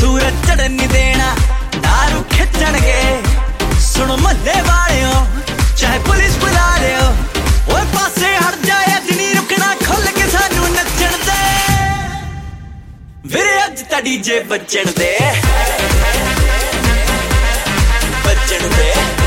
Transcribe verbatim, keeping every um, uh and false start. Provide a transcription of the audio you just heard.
सूरज चढ़न नहीं देना दारू खिंचणगे सुनो महल्ले वालियो चाहे पुलिस बुला लियो ओए पासे हट जाए अज नहीं रुकना खुल के सानू नचण दे वीरे अज ता डीजे बजण दे बजण दे